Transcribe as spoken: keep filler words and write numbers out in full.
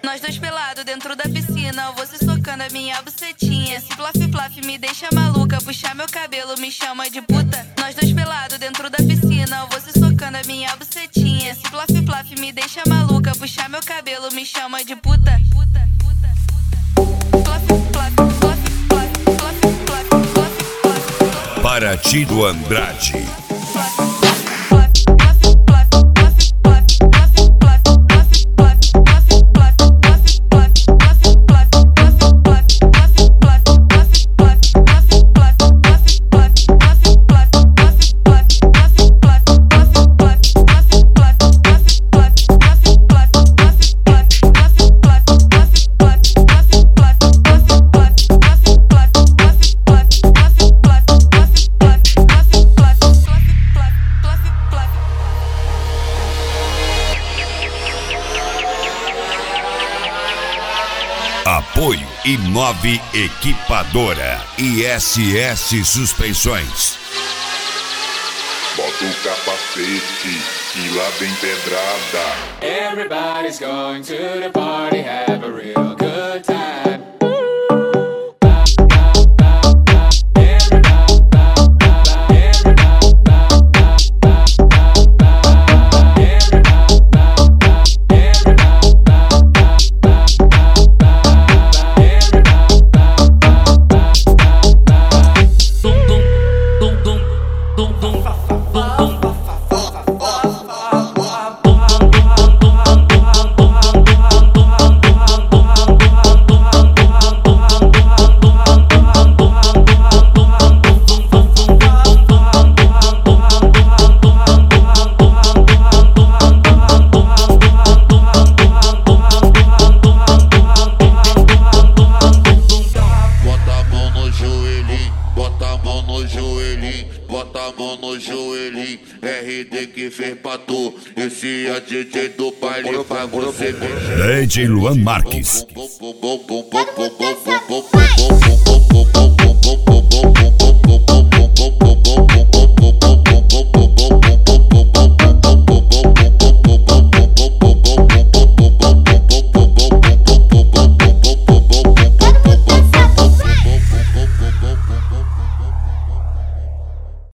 Nós dois pelados dentro da piscina, você socando a minha bucetinha. Esse plaf plaf me deixa maluca, puxar meu cabelo me chama de puta. Nós dois pelados dentro da piscina, você socando a minha bucetinha. Esse plaf plaf me deixa maluca, puxar meu cabelo me chama de puta. Plaf plaf plaf plaf plaf plaf plaf plaf. Paraty do Andrade. Apoio Imob Equipadora e S S Suspensões. Bota o capacete e lá vem pedrada. Everybody's going to the party, have a real good time. Bota a mão no joelhinho, R D que fez pra tu. Esse é D J do baile pra você mexer. D J Luan Marques. Bum, bum, bum, bum, bum, bum, bum, bum, bum, bum, bum.